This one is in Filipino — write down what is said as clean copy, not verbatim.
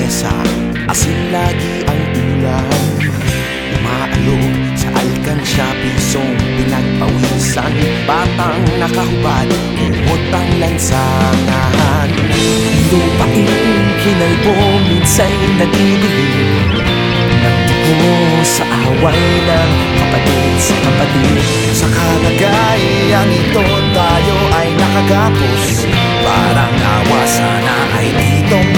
lamesa, asin lagi ang ulam. Umaalog sa alkansya, pisong pinagpawisan, batang nakahubad, kumot ang lansangan. Lupain kinalbo, minsa'y nadidilim, nagtuko sa away ng kapatid sa kapatid. Sa kalagayang ito tayo ay nakagapos, parang awa sana ay dito